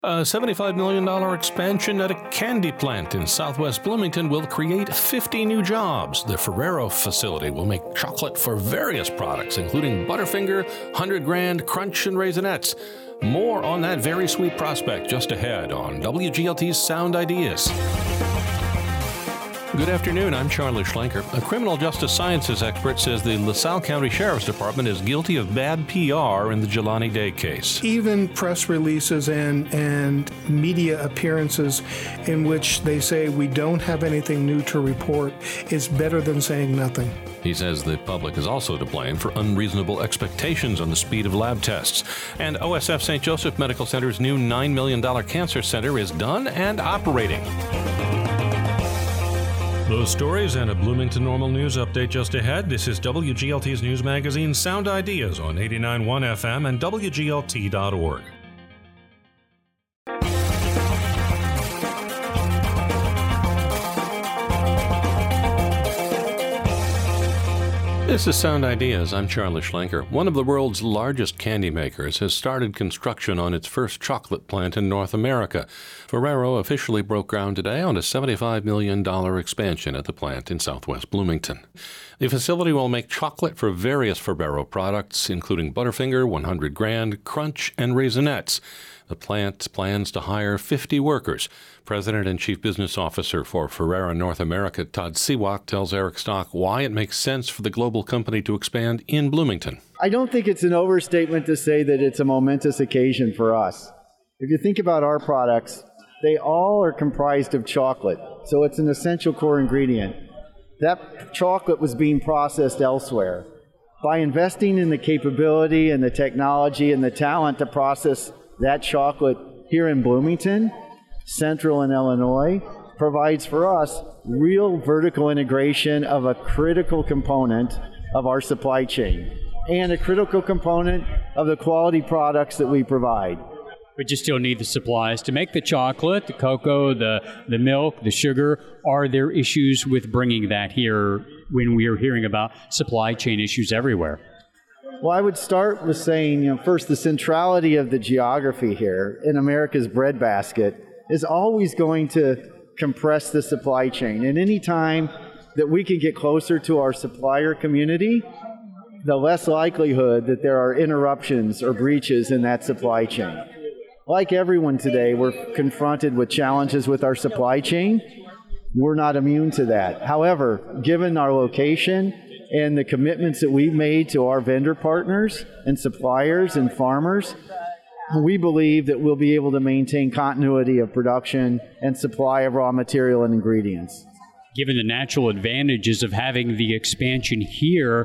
A $75 million expansion at a candy plant in southwest Bloomington will create 50 new jobs. The Ferrero facility will make chocolate for various products, including Butterfinger, 100 Grand, Crunch, and Raisinets. More on that very sweet prospect just ahead on WGLT's Sound Ideas. Good afternoon, I'm Charlie Schlenker. A criminal justice sciences expert says the LaSalle County Sheriff's Department is guilty of bad PR in the Jelani Day case. Even press releases and media appearances in which they say we don't have anything new to report is better than saying nothing. He says the public is also to blame for unreasonable expectations on the speed of lab tests. And OSF St. Joseph Medical Center's new $9 million cancer center is done and operating. Those stories and a Bloomington Normal News update just ahead. This is WGLT's news magazine Sound Ideas on 89.1 FM and WGLT.org. This is Sound Ideas. I'm Charlie Schlenker. One of the world's largest candy makers has started construction on its first chocolate plant in North America. Ferrero officially broke ground today on a $75 million expansion at the plant in southwest Bloomington. The facility will make chocolate for various Ferrero products, including Butterfinger, 100 Grand, Crunch, and Raisinets. The plant plans to hire 50 workers. President and Chief Business Officer for Ferrero North America, Todd Seawalk, tells Eric Stock why it makes sense for the global company to expand in Bloomington. I don't think it's an overstatement to say that it's a momentous occasion for us. If you think about our products, they all are comprised of chocolate, so it's an essential core ingredient. That chocolate was being processed elsewhere. By investing in the capability and the technology and the talent to process that chocolate here in Bloomington, Central and Illinois, provides for us real vertical integration of a critical component of our supply chain and a critical component of the quality products that we provide. But you still need the supplies to make the chocolate, the cocoa, the milk, the sugar. Are there issues with bringing that here when we are hearing about supply chain issues everywhere? Well, I would start with saying, first, the centrality of the geography here in America's breadbasket is always going to compress the supply chain. And any time that we can get closer to our supplier community, the less likelihood that there are interruptions or breaches in that supply chain. Like everyone today, we're confronted with challenges with our supply chain. We're not immune to that. However, given our location and the commitments that we've made to our vendor partners and suppliers and farmers, we believe that we'll be able to maintain continuity of production and supply of raw material and ingredients. Given the natural advantages of having the expansion here,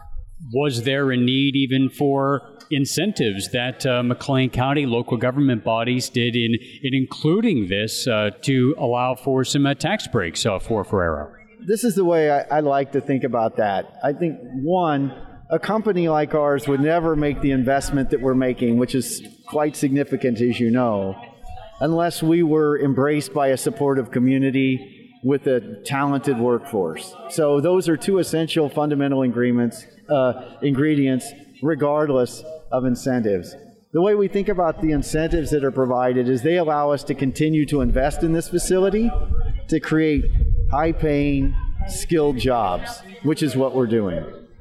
was there a need even for incentives that McLean County local government bodies did in including this to allow for some tax breaks for Ferrero? This is the way I like to think about that. I think, one, a company like ours would never make the investment that we're making, which is quite significant, as you know, unless we were embraced by a supportive community with a talented workforce. So those are two essential fundamental ingredients, regardless of incentives. The way we think about the incentives that are provided is they allow us to continue to invest in this facility to create high-paying, skilled jobs, which is what we're doing.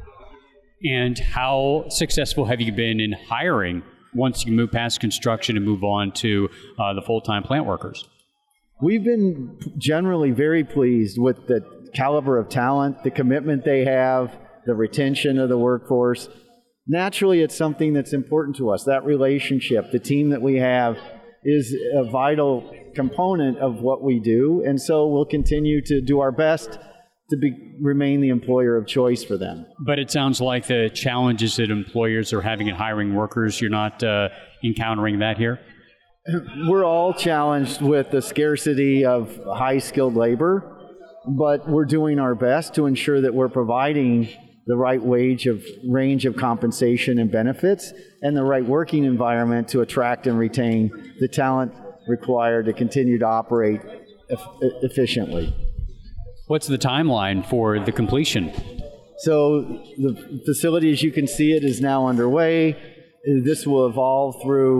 And how successful have you been in hiring once you move past construction and move on to the full-time plant workers? We've been generally very pleased with the caliber of talent, the commitment they have, the retention of the workforce. Naturally, it's something that's important to us. That relationship, the team that we have, is a vital component of what we do, and so we'll continue to do our best to remain the employer of choice for them. But it sounds like the challenges that employers are having in hiring workers, you're not encountering that here? We're all challenged with the scarcity of high-skilled labor, but we're doing our best to ensure that we're providing the right range of compensation and benefits and the right working environment to attract and retain the talent required to continue to operate efficiently. What's the timeline for the completion? So the facility, as you can see it, is now underway. This will evolve through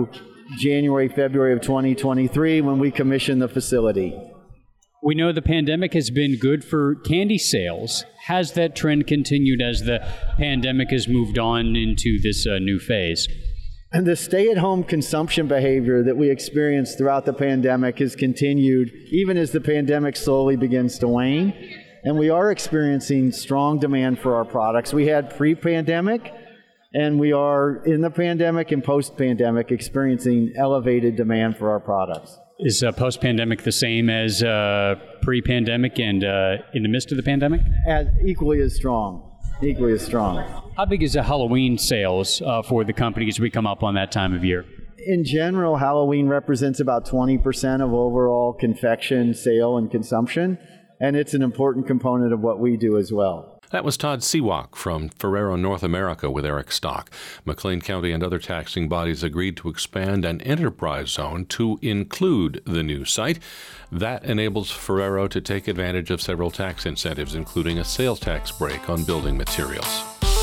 January, February of 2023 when we commissioned the facility. We know the pandemic has been good for candy sales. Has that trend continued as the pandemic has moved on into this new phase? And the stay-at-home consumption behavior that we experienced throughout the pandemic has continued even as the pandemic slowly begins to wane. And we are experiencing strong demand for our products. We had pre-pandemic, and we are in the pandemic and post-pandemic experiencing elevated demand for our products. Is post-pandemic the same as pre-pandemic and in the midst of the pandemic? Equally as strong. Equally as strong. How big is the Halloween sales for the company as we come up on that time of year? In general, Halloween represents about 20% of overall confection sale and consumption, and it's an important component of what we do as well. That was Todd Seawalk from Ferrero North America with Eric Stock. McLean County and other taxing bodies agreed to expand an enterprise zone to include the new site. That enables Ferrero to take advantage of several tax incentives, including a sales tax break on building materials.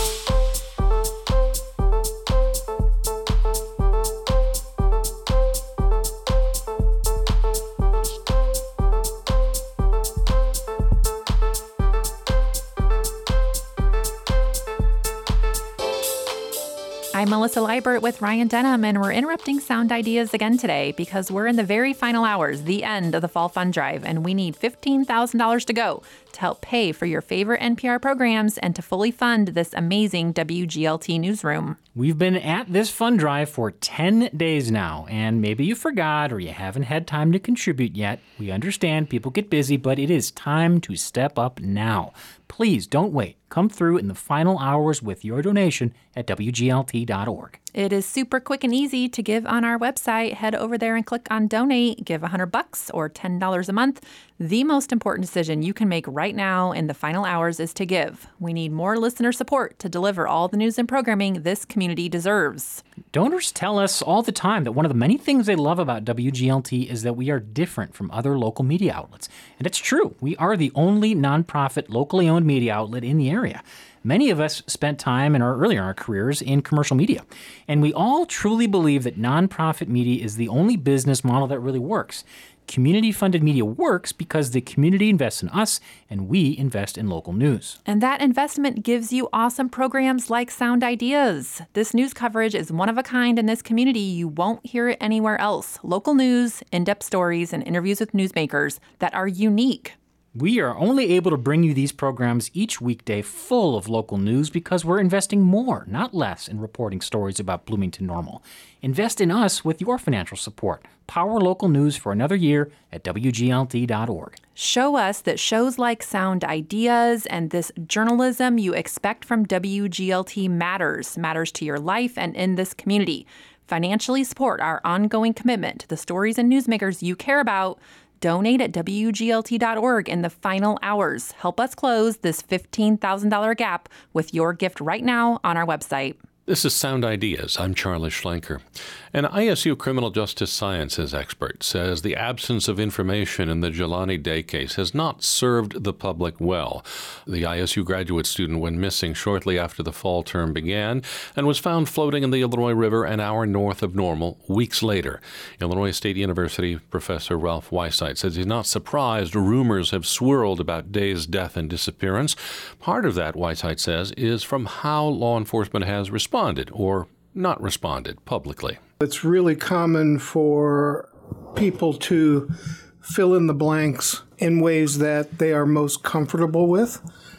I'm Melissa Liebert with Ryan Denham, and we're interrupting Sound Ideas again today because we're in the very final hours, the end of the Fall Fund Drive, and we need $15,000 to go to help pay for your favorite NPR programs and to fully fund this amazing WGLT newsroom. We've been at this fund drive for 10 days now, and maybe you forgot or you haven't had time to contribute yet. We understand people get busy, but it is time to step up now. Please don't wait. Come through in the final hours with your donation at WGLT.org. It is super quick and easy to give on our website. Head over there and click on donate. Give $100 or $10 a month. The most important decision you can make right now in the final hours is to give. We need more listener support to deliver all the news and programming this community deserves. Donors tell us all the time that one of the many things they love about WGLT is that we are different from other local media outlets. And it's true. We are the only nonprofit, locally owned media outlet in the area. Many of us spent time early in our careers in commercial media, and we all truly believe that nonprofit media is the only business model that really works. Community-funded media works because the community invests in us, and we invest in local news. And that investment gives you awesome programs like Sound Ideas. This news coverage is one of a kind in this community. You won't hear it anywhere else. Local news, in-depth stories, and interviews with newsmakers that are unique. We are only able to bring you these programs each weekday full of local news because we're investing more, not less, in reporting stories about Bloomington Normal. Invest in us with your financial support. Power local news for another year at WGLT.org. Show us that shows like Sound Ideas and this journalism you expect from WGLT matters to your life and in this community. Financially support our ongoing commitment to the stories and newsmakers you care about. Donate at WGLT.org in the final hours. Help us close this $15,000 gap with your gift right now on our website. This is Sound Ideas. I'm Charlie Schlenker. An ISU criminal justice sciences expert says the absence of information in the Jelani Day case has not served the public well. The ISU graduate student went missing shortly after the fall term began and was found floating in the Illinois River an hour north of Normal weeks later. Illinois State University professor Ralph Weisheit says he's not surprised rumors have swirled about Day's death and disappearance. Part of that, Weisheit says, is from how law enforcement has responded or not responded publicly. It's really common for people to fill in the blanks in ways that they are most comfortable with.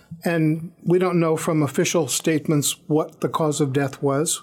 And we don't know from official statements what the cause of death was.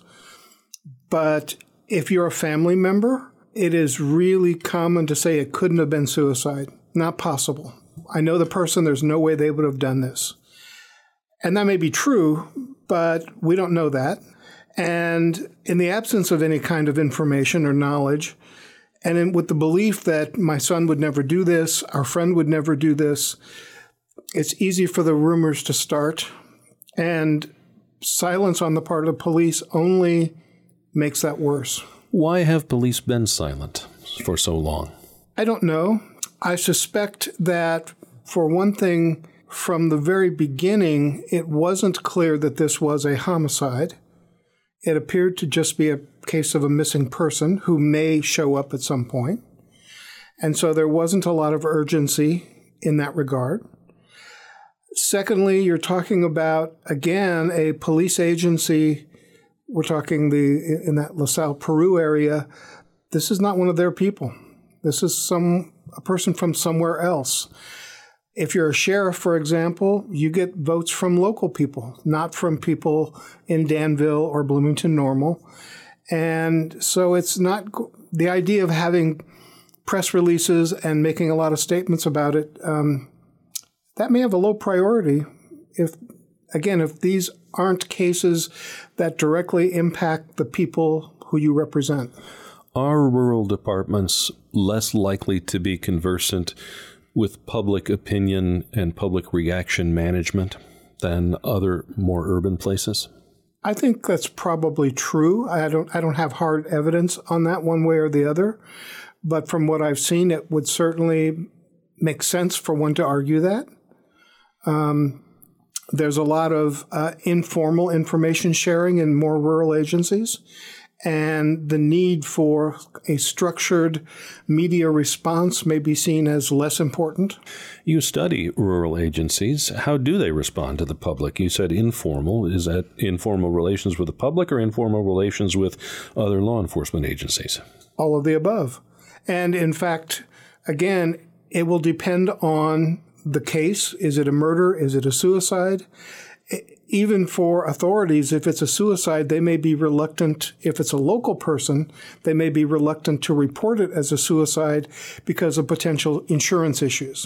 But if you're a family member, it is really common to say it couldn't have been suicide. Not possible. I know the person, there's no way they would have done this. And that may be true, but we don't know that. And in the absence of any kind of information or knowledge, and with the belief that my son would never do this, our friend would never do this, it's easy for the rumors to start. And silence on the part of police only makes that worse. Why have police been silent for so long? I don't know. I suspect that, for one thing, from the very beginning, it wasn't clear that this was a homicide. It appeared to just be a case of a missing person who may show up at some point. And so there wasn't a lot of urgency in that regard. Secondly, you're talking about, again, a police agency. We're talking in that LaSalle, Peru area. This is not one of their people. This is a person from somewhere else. If you're a sheriff, for example, you get votes from local people, not from people in Danville or Bloomington Normal. And so it's not the idea of having press releases and making a lot of statements about it. That may have a low priority if these aren't cases that directly impact the people who you represent. Are rural departments less likely to be conversant with public opinion and public reaction management than other more urban places? I think that's probably true. I don't have hard evidence on that one way or the other, but from what I've seen, it would certainly make sense for one to argue that. There's a lot of informal information sharing in more rural agencies, and the need for a structured media response may be seen as less important. You study rural agencies. How do they respond to the public? You said informal. Is that informal relations with the public or informal relations with other law enforcement agencies? All of the above. And in fact, again, it will depend on the case. Is it a murder? Is it a suicide? Even for authorities, if it's a suicide, they may be reluctant. If it's a local person, they may be reluctant to report it as a suicide because of potential insurance issues.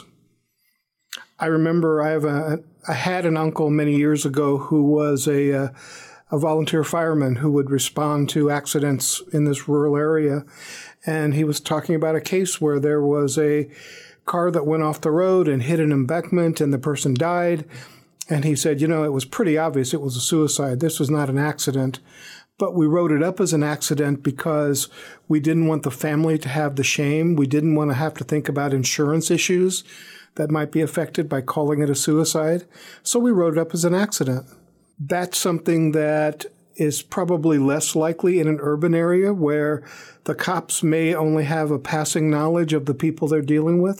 I remember I had an uncle many years ago who was a volunteer fireman who would respond to accidents in this rural area. And he was talking about a case where there was a car that went off the road and hit an embankment and the person died. And he said, it was pretty obvious it was a suicide. This was not an accident. But we wrote it up as an accident because we didn't want the family to have the shame. We didn't want to have to think about insurance issues that might be affected by calling it a suicide. So we wrote it up as an accident. That's something that is probably less likely in an urban area where the cops may only have a passing knowledge of the people they're dealing with.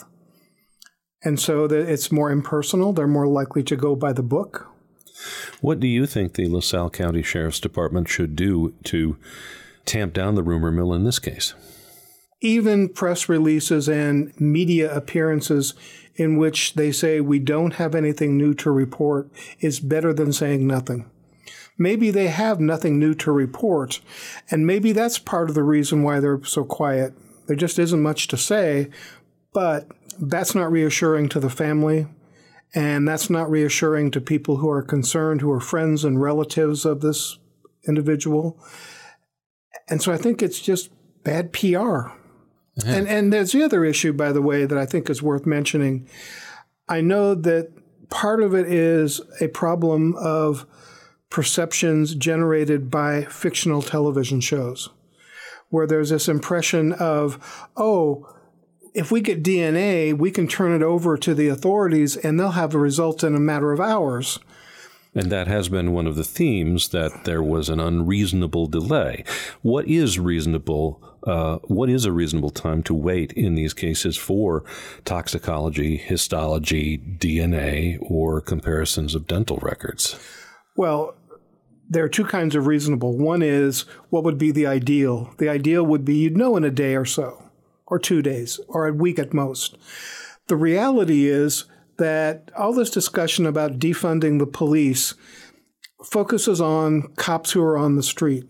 And so it's more impersonal. They're more likely to go by the book. What do you think the LaSalle County Sheriff's Department should do to tamp down the rumor mill in this case? Even press releases and media appearances in which they say we don't have anything new to report is better than saying nothing. Maybe they have nothing new to report, and maybe that's part of the reason why they're so quiet. There just isn't much to say, but that's not reassuring to the family, and that's not reassuring to people who are concerned, who are friends and relatives of this individual. And so I think it's just bad PR. Yeah. And there's the other issue, by the way, that I think is worth mentioning. I know that part of it is a problem of perceptions generated by fictional television shows, where there's this impression of, if we get DNA, we can turn it over to the authorities and they'll have the results in a matter of hours. And that has been one of the themes, that there was an unreasonable delay. What is reasonable? What is a reasonable time to wait in these cases for toxicology, histology, DNA, or comparisons of dental records? Well, there are two kinds of reasonable. One is what would be the ideal. The ideal would be in a day or so, or 2 days, or a week at most. The reality is that all this discussion about defunding the police focuses on cops who are on the street.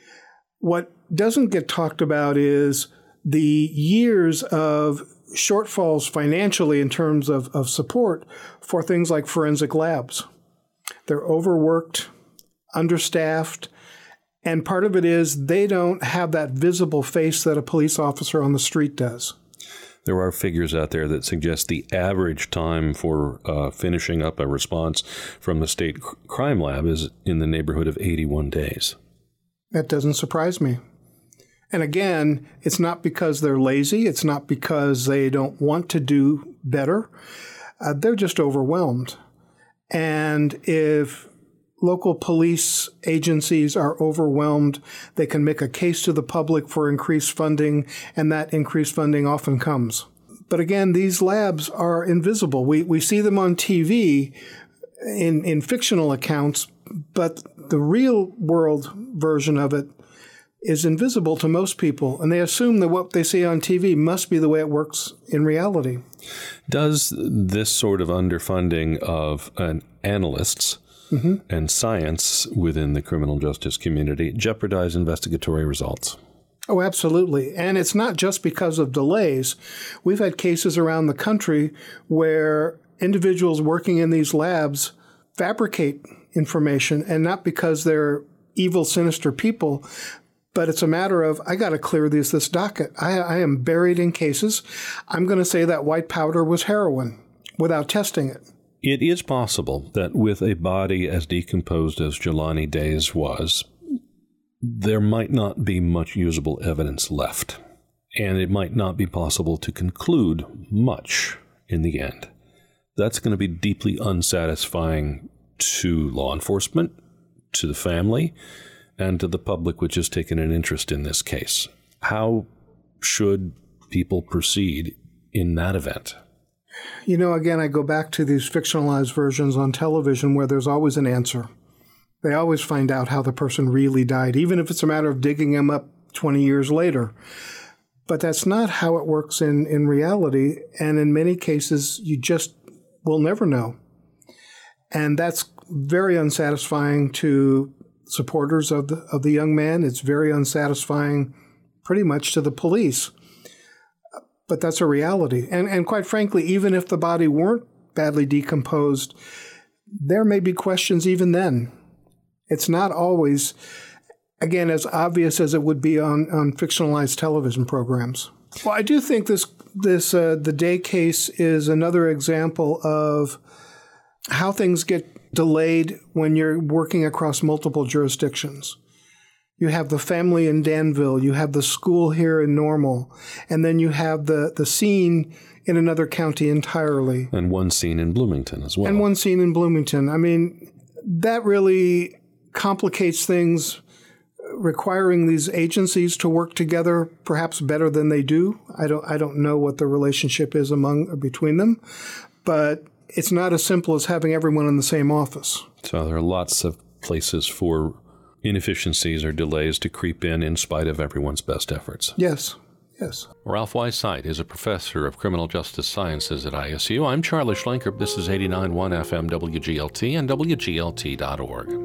What doesn't get talked about is the years of shortfalls financially in terms of support for things like forensic labs. They're overworked, understaffed, and part of it is they don't have that visible face that a police officer on the street does. There are figures out there that suggest the average time for finishing up a response from the state crime lab is in the neighborhood of 81 days. That doesn't surprise me. And again, it's not because they're lazy. It's not because they don't want to do better. They're just overwhelmed. And if local police agencies are overwhelmed. They can make a case to the public for increased funding, and that increased funding often comes. But again, these labs are invisible. We see them on TV in fictional accounts, but the real world version of it is invisible to most people, and they assume that what they see on TV must be the way it works in reality. Does this sort of underfunding of analysts and science within the criminal justice community jeopardize investigatory results? Oh, absolutely. And it's not just because of delays. We've had cases around the country where individuals working in these labs fabricate information, and not because they're evil, sinister people, but it's a matter of, I got to clear this docket. I am buried in cases. I'm going to say that white powder was heroin without testing it. It is possible that with a body as decomposed as Jelani Day's was, there might not be much usable evidence left, and it might not be possible to conclude much in the end. That's going to be deeply unsatisfying to law enforcement, to the family, and to the public, which has taken an interest in this case. How should people proceed in that event? You know, again, I go back to these fictionalized versions on television where there's always an answer. They always find out how the person really died, even if it's a matter of digging them up 20 years later. But that's not how it works in reality, and in many cases, you just will never know. And that's very unsatisfying to supporters of the young man. It's very unsatisfying pretty much to the police. But that's a reality. And quite frankly, even if the body weren't badly decomposed, there may be questions even then. It's not always, again, as obvious as it would be on fictionalized television programs. Well, I do think the Day case is another example of how things get delayed when you're working across multiple jurisdictions. You have the family in Danville, you have the school here in Normal, and then you have the scene in another county entirely. And one scene in Bloomington as well. And one scene in Bloomington. I mean, that really complicates things, requiring these agencies to work together perhaps better than they do. I don't know what the relationship is between them, but it's not as simple as having everyone in the same office. So there are lots of places for inefficiencies or delays to creep in spite of everyone's best efforts. Yes. Ralph Weissheit is a professor of criminal justice sciences at ISU. I'm Charlie Schlenker. This is 89.1 FM WGLT and WGLT.org.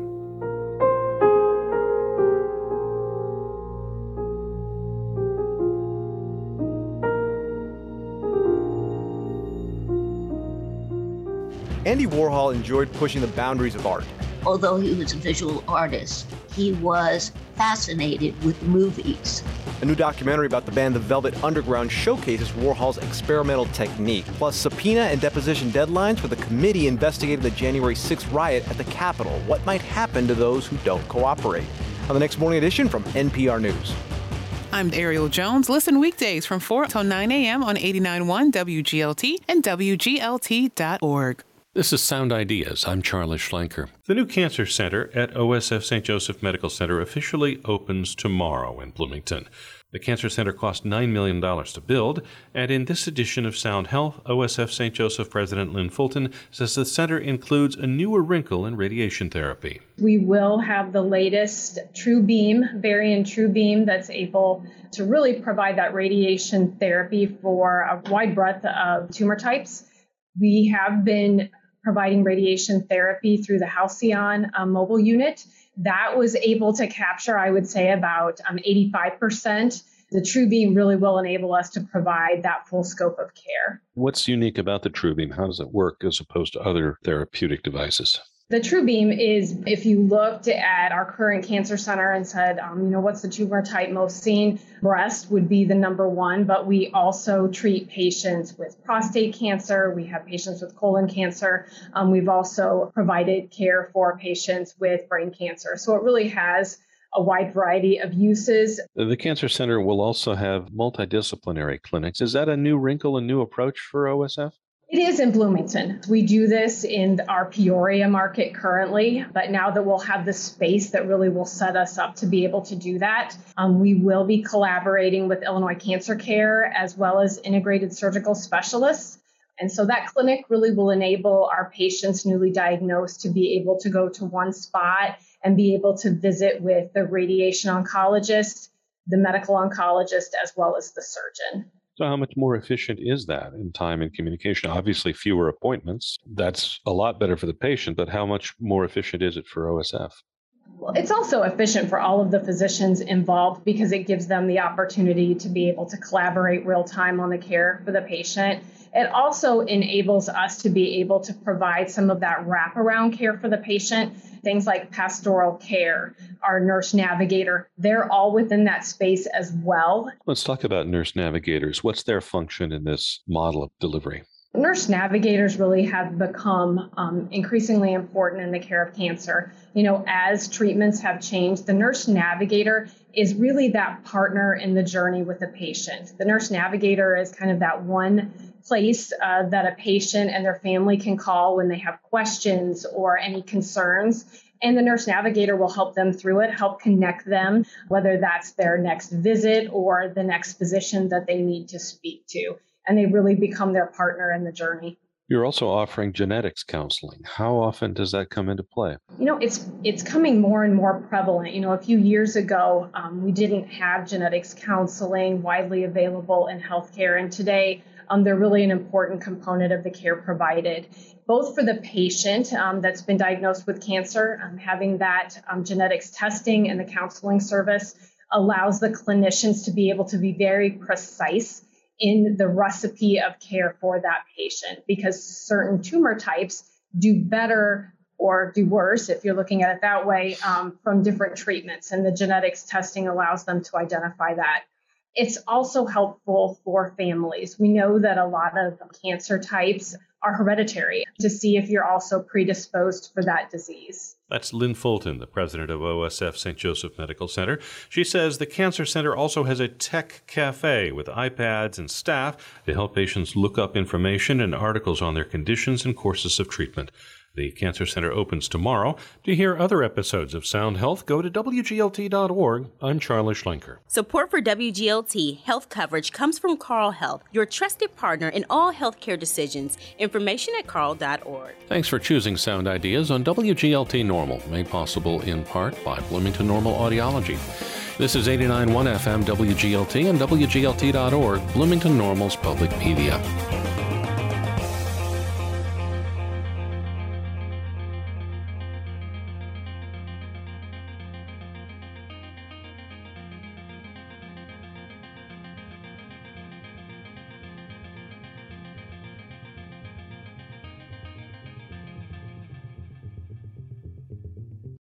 Andy Warhol enjoyed pushing the boundaries of art. Although he was a visual artist, he was fascinated with movies. A new documentary about the band The Velvet Underground showcases Warhol's experimental technique, plus subpoena and deposition deadlines for the committee investigating the January 6th riot at the Capitol. What might happen to those who don't cooperate? On the next morning edition from NPR News. I'm Ariel Jones. Listen weekdays from 4 till 9 a.m. on 89.1 WGLT and WGLT.org. This is Sound Ideas. I'm Charlie Schlenker. The new cancer center at OSF St. Joseph Medical Center officially opens tomorrow in Bloomington. The cancer center cost $9 million to build, and in this edition of Sound Health, OSF St. Joseph President Lynn Fulton says the center includes a newer wrinkle in radiation therapy. We will have the latest TrueBeam, Varian TrueBeam, that's able to really provide that radiation therapy for a wide breadth of tumor types. We have been providing radiation therapy through the Halcyon mobile unit. That was able to capture, I would say, about 85%. The TrueBeam really will enable us to provide that full scope of care. What's unique about the TrueBeam? How does it work as opposed to other therapeutic devices? The TrueBeam is, if you looked at our current cancer center and said, what's the tumor type most seen? Breast would be the number one, but we also treat patients with prostate cancer. We have patients with colon cancer. We've also provided care for patients with brain cancer. So it really has a wide variety of uses. The Cancer Center will also have multidisciplinary clinics. Is that a new wrinkle, a new approach for OSF? It is in Bloomington. We do this in our Peoria market currently, but now that we'll have the space that really will set us up to be able to do that, we will be collaborating with Illinois Cancer Care as well as integrated surgical specialists. And so that clinic really will enable our patients newly diagnosed to be able to go to one spot and be able to visit with the radiation oncologist, the medical oncologist, as well as the surgeon. So how much more efficient is that in time and communication? Obviously, fewer appointments. That's a lot better for the patient, but how much more efficient is it for OSF? Well, it's also efficient for all of the physicians involved because it gives them the opportunity to be able to collaborate real time on the care for the patient. It also enables us to be able to provide some of that wraparound care for the patient. Things like pastoral care, our nurse navigator, they're all within that space as well. Let's talk about nurse navigators. What's their function in this model of delivery? Nurse navigators really have become increasingly important in the care of cancer. As treatments have changed, the nurse navigator is really that partner in the journey with the patient. The nurse navigator is kind of that one place that a patient and their family can call when they have questions or any concerns. And the nurse navigator will help them through it, help connect them, whether that's their next visit or the next physician that they need to speak to. And they really become their partner in the journey. You're also offering genetics counseling. How often does that come into play? It's coming more and more prevalent. A few years ago, we didn't have genetics counseling widely available in healthcare. And today, they're really an important component of the care provided, both for the patient that's been diagnosed with cancer. Having that genetics testing and the counseling service allows the clinicians to be able to be very precise in the recipe of care for that patient, because certain tumor types do better or do worse, if you're looking at it that way, from different treatments. And the genetics testing allows them to identify that. It's also helpful for families. We know that a lot of cancer types are hereditary, to see if you're also predisposed for that disease. That's Lynn Fulton, the president of OSF St. Joseph Medical Center. She says the Cancer Center also has a tech cafe with iPads and staff to help patients look up information and articles on their conditions and courses of treatment. The Cancer Center opens tomorrow. To hear other episodes of Sound Health, go to WGLT.org. I'm Charlie Schlenker. Support for WGLT health coverage comes from Carle Health, your trusted partner in all healthcare decisions. Information at carle.org. Thanks for choosing Sound Ideas on WGLT Normal, made possible in part by Bloomington Normal Audiology. This is 89.1 FM WGLT and WGLT.org, Bloomington Normal's public media.